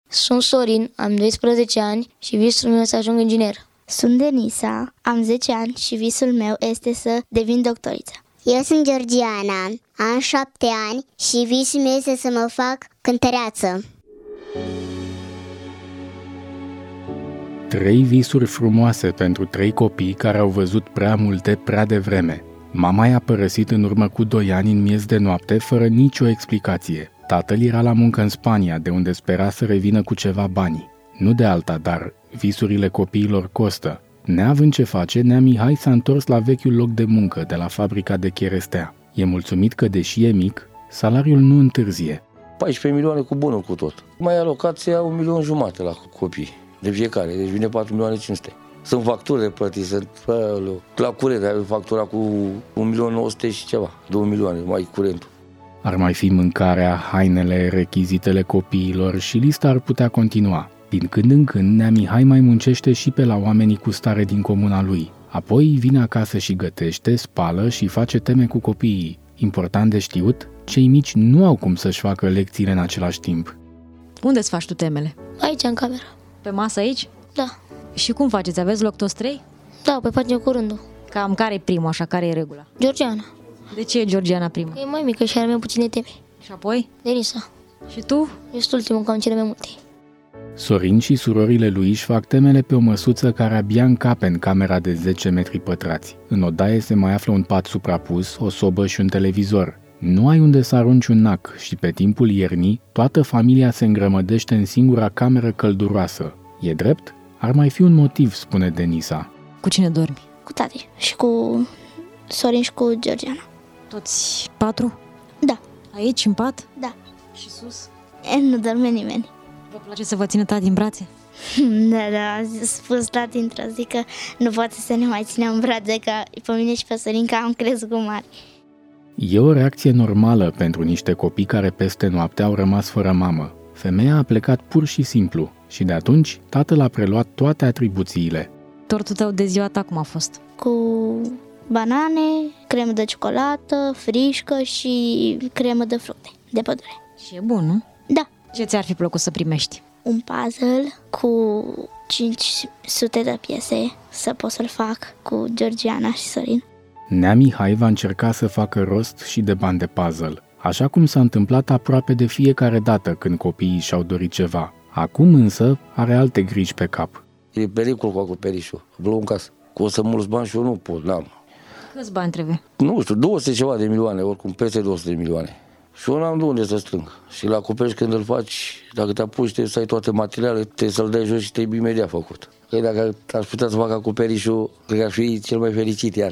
Sunt Sorin, am 12 ani și visul meu să ajung inginer. Sunt Denisa, am 10 ani și visul meu este să devin doctoriță. Eu sunt Georgiana, am 7 ani și visul meu este să mă fac cântăreață. 3 visuri frumoase pentru 3 copii care au văzut prea multe prea devreme. Mama i-a părăsit în urmă cu 2 ani în miez de noapte fără nicio explicație. Tatăl era la muncă în Spania, de unde spera să revină cu ceva bani. Nu de alta, dar visurile copiilor costă. Neavând ce face, Nea Mihai s-a întors la vechiul loc de muncă de la fabrica de cherestea. E mulțumit că, deși e mic, salariul nu întârzie. 14 milioane cu bunul cu tot. Mai alocația 1,5 milion la copii, de fiecare, deci vine 4 milioane 500. Sunt facturi de plătit, sunt la curent, ai factura cu 1.900.000 și ceva, 2 milioane, mai curentul. Ar mai fi mâncarea, hainele, rechizitele copiilor și lista ar putea continua. Din când în când, Nea Mihai mai muncește și pe la oamenii cu stare din comuna lui. Apoi vine acasă și gătește, spală și face teme cu copiii. Important de știut, cei mici nu au cum să-și facă lecțiile în același timp. Unde îți faci tu temele? Aici, în cameră. Pe masă aici? Da. Și cum faceți? Aveți loc toți 3? Da, pe facem cu rândul. Cam care e primul, așa, care e regula? Georgiana. De ce e Georgiana primă? E mai mică și are mai puține teme. Și apoi? Denisa. Și tu? Eu sunt ultimul, că am cele mai multe. Sorin și surorile lui își fac temele pe o măsuță care abia încape în camera de 10 metri pătrați. În odaie se mai află un pat suprapus, o sobă și un televizor. Nu ai unde să arunci un nac și pe timpul iernii, toată familia se îngrămădește în singura cameră călduroasă. E drept? Ar mai fi un motiv, spune Denisa. Cu cine dormi? Cu tati și cu Sorin și cu Georgiana. Toți 4? Da. Aici, în pat? Da. Și sus? Nu dorme nimeni. Vă place să vă țină tati în brațe? Da, a spus tati într-o zi că nu poate să ne mai ținem în brațe, că pe mine și pe Sorin că am crescut mari. E o reacție normală pentru niște copii care peste noapte au rămas fără mamă. Femeia a plecat pur și simplu și de atunci tatăl a preluat toate atribuțiile. Tortul tău de ziua ta cum a fost? Cu banane, cremă de ciocolată, frișcă și cremă de fructe de pădure. Și e bun, nu? Da. Ce ți-ar fi plăcut să primești? Un puzzle cu 500 de piese să pot să-l fac cu Georgiana și Sorin. Nea Mihai va încerca să facă rost și de bani de puzzle, așa cum s-a întâmplat aproape de fiecare dată când copiii și-au dorit ceva. Acum însă are alte griji pe cap. E pericol cu acoperișul, vreau în casă. Că o să mulți bani și eu nu pot, n-am. Câți bani trebuie? Nu știu, 200 ceva de milioane, oricum peste 200 de milioane. Și eu n-am de unde să strâng. Și la acoperiș când îl faci, dacă te apuci, trebuie să ai toate materialele, trebuie să-l dai jos și trebuie imediat făcut. Că dacă aș putea să fac acoperișul, cred că ar fi cel mai fericit iar.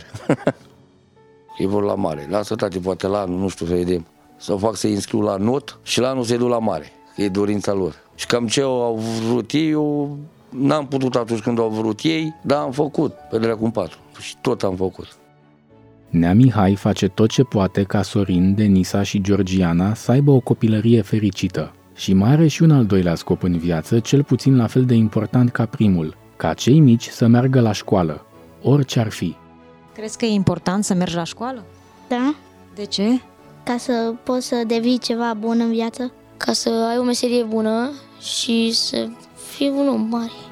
E vor la mare. Lasă tati, poate la anul, nu știu, să vedem. Să fac să-i înscriu la not și la anul să-i duc la mare. E dorința lor. Și cam ce au vrut ei, eu n-am putut atunci când au vrut ei, dar am făcut, pe dracu în 4. Și tot am făcut. Nea Mihai face tot ce poate ca Sorin, Denisa și Georgiana să aibă o copilărie fericită. Și mai are și un al doilea scop în viață, cel puțin la fel de important ca primul, ca cei mici să meargă la școală, orice ar fi. Crezi că e important să mergi la școală? Da? De ce? Ca să poți să devii ceva bun în viață. Ca să ai o meserie bună și să fii un om mare.